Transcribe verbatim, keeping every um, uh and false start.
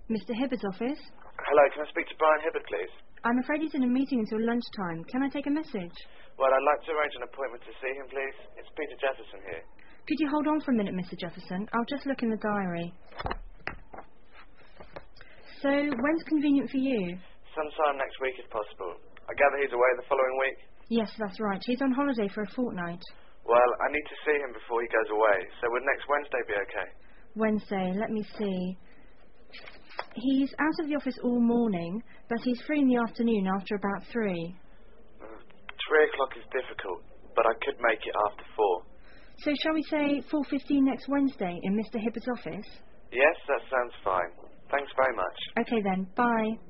Mister Hibbard's office? Hello, can I speak to Brian Hibbard, please? I'm afraid he's in a meeting until lunchtime. Can I take a message? Well, I'd like to arrange an appointment to see him, please. It's Peter Jefferson here. Could you hold on for a minute, Mister Jefferson? I'll just look in the diary. So, when's convenient for you? Sometime next week, if possible. I gather he's away the following week? Yes, that's right. He's on holiday for a fortnight. Well, I need to see him before he goes away, so would next Wednesday be okay? Wednesday, let me see. He's out of the office all morning, but he's free in the afternoon after about three. Uh, three o'clock is difficult, but I could make it after four. So shall we say four fifteen next Wednesday in Mister Hibbard's office? Yes, that sounds fine. Thanks very much. Okay then, bye.